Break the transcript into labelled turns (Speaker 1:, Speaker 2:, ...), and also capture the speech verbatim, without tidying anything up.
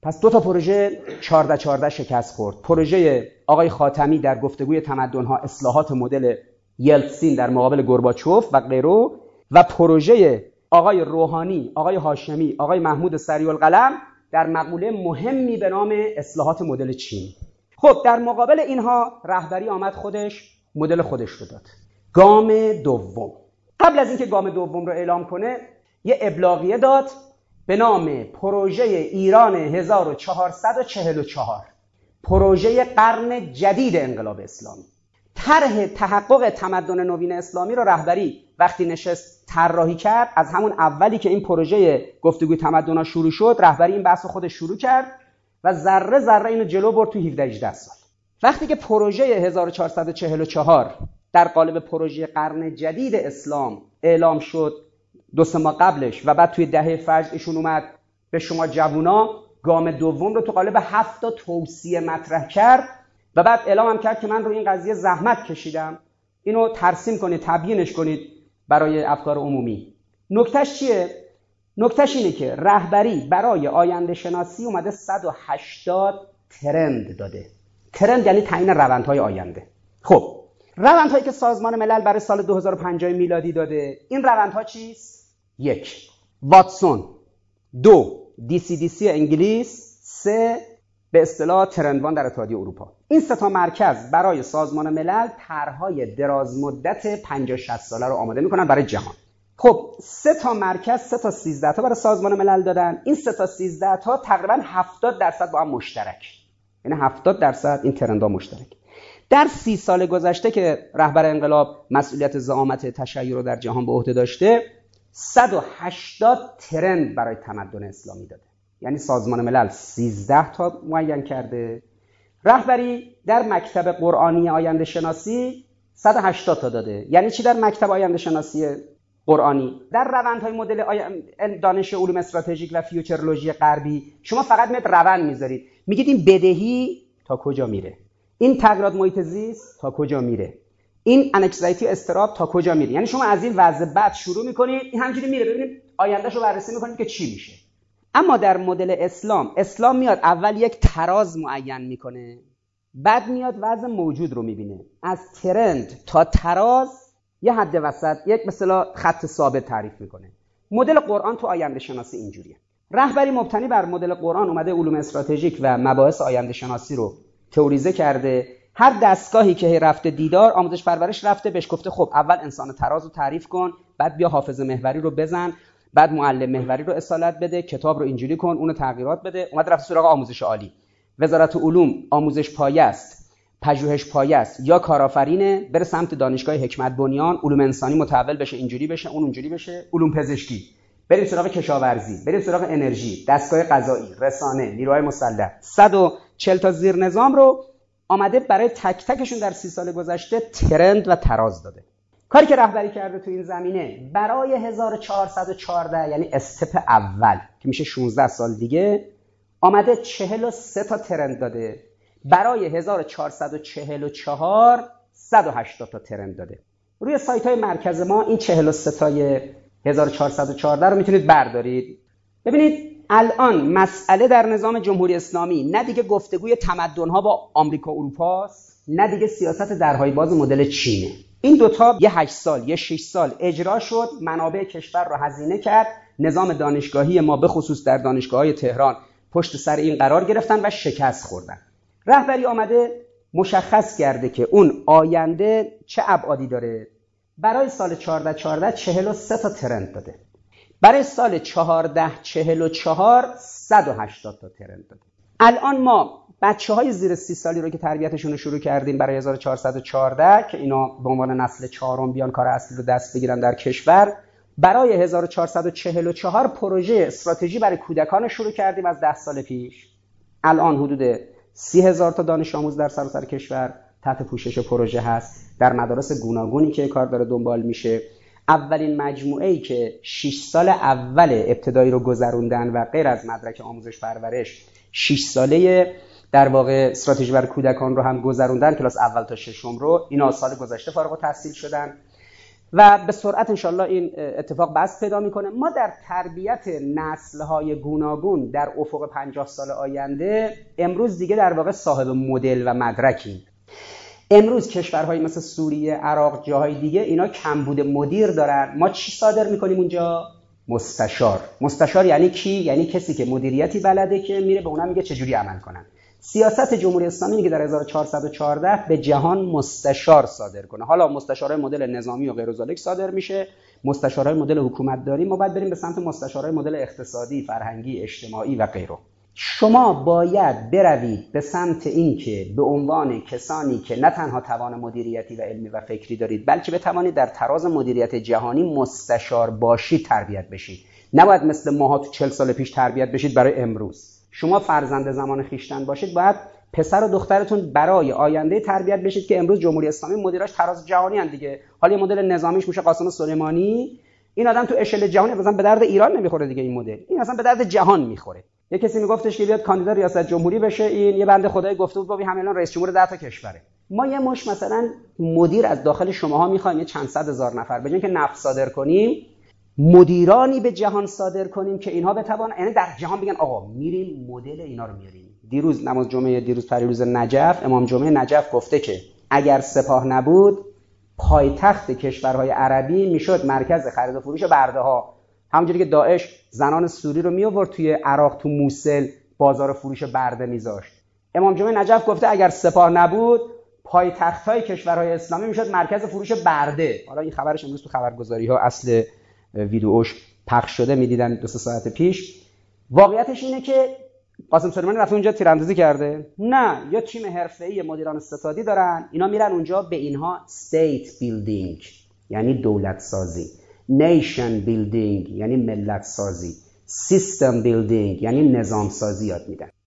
Speaker 1: پس دو تا پروژه چهارده چهارده شکست خورد. پروژه آقای خاتمی در گفتگوی تمدن‌ها، اصلاحات مدل یلتسین در مقابل گورباچوف و غیره، و پروژه آقای روحانی، آقای هاشمی، آقای محمود سریع‌القلم در مقوله مهمی به نام اصلاحات مدل چین. خب در مقابل اینها رهبری آمد خودش مدل خودش رو داد. گام دوم. قبل از اینکه گام دوم رو اعلام کنه یه ابلاغیه داد به نام پروژه ایران هزار و چهارصد و چهل و چهار، پروژه قرن جدید انقلاب اسلامی. طرح تحقق تمدن نوین اسلامی رو رهبری وقتی نشست طراحی کرد، از همون اولی که این پروژه گفتگوی تمدن‌ها شروع شد، رهبری این بحث خودش شروع کرد و ذره ذره اینو جلو برد تو هفده هجده سال. وقتی که پروژه هزار و چهارصد و چهل و چهار در قالب پروژه قرن جدید اسلام اعلام شد دو سه ماه قبلش و بعد توی دهه فجر ایشون اومد به شما جوونا گام دوم رو تو قالب هفت تا توصیه مطرح کرد و بعد اعلام هم کرد که من رو این قضیه زحمت کشیدم، اینو ترسیم کنید، تبیینش کنید برای افکار عمومی. نکتهش چیه؟ نکتهش اینه که رهبری برای آینده شناسی اومده صد و هشتاد ترند داده. ترند یعنی تعیین روندهای آینده. خب روندهایی که سازمان ملل برای سال دو هزار و پنجاه میلادی داده، این روندها چیست؟ یک، واتسون. دو، دی سی دی سی انگلیس. سه، به اصطلاح ترندوان در اتحادیه اروپا. این سه تا مرکز برای سازمان ملل طرح‌های دراز مدت پنجاه شصت ساله رو آماده میکنن برای جهان. خب سه تا مرکز سه تا سیزده تا برای سازمان ملل دادن. این سه تا سیزده تا تقریبا هفتاد درصد با هم مشترک، یعنی هفتاد درصد این ترندها مشترک. در سی سال گذشته که رهبر انقلاب مسئولیت زعامت تشیع رو در جهان به عهده داشته، صد و هشتاد ترند برای تمدن اسلامی داده. یعنی سازمان ملل سیزده تا معین کرده، رهبری در مکتب قرآنی آینده شناسی صد و هشتاد تا داده. یعنی چی در مکتب آینده شناسی قرآنی؟ در روندهای مدل دانش علوم استراتژیک و فیوچرولوژی غربی شما فقط میاد روند میذارید، میگید این بدهی تا کجا میره، این تغییرات محیط زیست تا کجا میره، این انکزایتی استراب تا کجا میره. یعنی شما از این وضع بد شروع میکنید، این همینجوری میره، ببینید آیندهشو بررسی میکنید که چی میشه. اما در مدل اسلام، اسلام میاد اول یک تراز معین میکنه، بعد میاد وضع موجود رو میبینه، از ترند تا تراز یه حد وسط، یک مثلا خط ثابت تعریف میکنه. مدل قرآن تو آینده شناسی اینجوریه. رهبری مبتنی بر مدل قرآن اومده علوم استراتژیک و مباحث آینده شناسی رو تئوریزه کرده. هر دستگاهی که رفته دیدار، آموزش پرورش رفته، بهش گفته خب اول انسان تراز رو تعریف کن، بعد بیا حافظه محوری رو بزن، بعد معلم محوری رو اصالت بده، کتاب رو اینجوری کن، اون تغییرات بده. اومد رفت سراغ آموزش عالی. وزارت علوم آموزش پایه است، پژوهش پایه است یا کارآفرینه، بره سمت دانشگاه حکمت بنیان، علوم انسانی متحول بشه، اینجوری بشه، اون اونجوری بشه، علوم پزشکی، بریم سراغ کشاورزی، بریم سراغ انرژی، دستگاه قضایی، رسانه، نیروهای مسلح. صد و چهل تا زیر نظام رو آمده برای تک تکشون در سی سال گذشته ترند و تراز داده. کاری که رهبری کرده تو این زمینه برای هزار و چهارصد و چهارده، یعنی استپ اول که میشه شانزده سال دیگه، آمده چهل و سه تا ترند داده. برای هزار و چهارصد و چهل و چهار صد و هشتاد تا ترند داده. روی سایت های مرکز ما این چهل و سه تای هزار و چهارصد و چهارده رو میتونید بردارید. ببینید الان مسئله در نظام جمهوری اسلامی نه دیگه گفتگوی تمدن‌ها با آمریکا و اروپا است، نه دیگه سیاست درهای باز مدل چینه. این دوتا یه هشت سال یه شش سال اجرا شد، منابع کشور رو هزینه کرد، نظام دانشگاهی ما به خصوص در دانشگاه‌های تهران پشت سر این قرار گرفتن و شکست خوردن. رهبری آمده مشخص کرده که اون آینده چه ابعادی داره. برای سال چهارده چهارده چهل و سه تا ترند داده. برای سال چهارده چهل و چهار صد و هشتاد تا ترند داده. الان ما بچه‌های زیر سی سالی رو که تربیتشون رو شروع کردیم برای هزار و چهارصد و چهارده که اینا به عنوان نسل چهارم بیان کار اصلی رو دست بگیرن در کشور، برای هزار و چهارصد و چهل و چهار پروژه استراتژی برای کودکان شروع کردیم از ده سال پیش. الان حدود سی هزار تا دانش آموز در سراسر کشور تحت پوشش پروژه هست، در مدارس گوناگونی که کار داره دنبال میشه. اولین مجموعه‌ای که شش سال اول ابتدایی رو گذروندن و غیر از مدرک آموزش پرورش شش ساله در واقع استراتژی برای کودکان رو هم گذروندن، کلاس اول تا ششم رو. اینا سال گذشته فارغ التحصیل شدن و به سرعت انشالله این اتفاق بست پیدا میکنه. ما در تربیت نسل‌های گوناگون در افق پنجاه سال آینده امروز دیگه در واقع صاحب مدل و مدرکیم. امروز کشورهای مثل سوریه، عراق، جاهای دیگه اینا کمبود مدیر دارن. ما چی صادر میکنیم اونجا؟ مستشار. مستشار یعنی کی؟ یعنی کسی که مدیریتی بلده که میره به اونا میگه چجوری عمل کنن. سیاست جمهوری اسلامی میگه در هزار و چهارصد و چهارده به جهان مستشار صادر کنه. حالا مستشارای مدل نظامی و غیر ذالک صادر میشه، مستشارای مدل حکومت داری. ما باید بریم به سمت مستشارای مدل اقتصادی، فرهنگی، اجتماعی و غیره. شما باید بروید به سمت این که به عنوان کسانی که نه تنها توان مدیریتی و علمی و فکری دارید، بلکه بتوانید در تراز مدیریت جهانی مستشار باشید تربیت بشید. نباید مثل ماها تو چهل سال پیش تربیت بشید برای امروز. شما فرزند زمان خیشتن باشید، باید پسر و دخترتون برای آینده تربیت بشید که امروز جمهوری اسلامی مدیراش تراز جهانی ان دیگه. حالا یه مدل نظامیش میشه قاسم سلیمانی. این آدم تو اشل جهانی مثلا به درد ایران نمیخوره دیگه، این مدل این اصلا به درد جهان میخوره. یه کسی میگفتش که بیاد کاندیدا ریاست جمهوری بشه، این یه بنده خدای گفته بود بابی همین الان رئیس جمهور ده تا کشوره. ما یه مش مثلا مدیر از داخل شماها میخوایم، یه چند صد هزار نفر، به جای اینکه نفت صادر کنیم مدیرانی به جهان صادر کنیم که اینها بتوانن، یعنی در جهان بگن آقا میریم مدل اینا رو میاریم. دیروز نماز جمعه دیروز پریروز نجف، امام جمعه نجف گفته که اگر سپاه نبود پایتخت کشورهای عربی میشد مرکز خرید و فروش برده ها. همونجوری که داعش زنان سوری رو می آورد توی عراق، تو موصل بازار فروش برده میذاشت. امام جمعه نجف گفته اگر سپاه نبود پایتخت‌های کشورهای اسلامی میشد مرکز فروش برده. حالا این خبرش امروز تو خبرگزاری‌ها اصل ویدیوش پخش شده، میدیدن دو سه ساعت پیش. واقعیتش اینه که قاسم سلیمانی رفته اونجا تیراندازی کرده؟ نه، یا تیم حرفه‌ای مدیران اقتصادی دارن، اینا میرن اونجا به اینها state building یعنی دولت سازی، nation building یعنی ملت سازی، system building یعنی نظام سازی یاد میدن.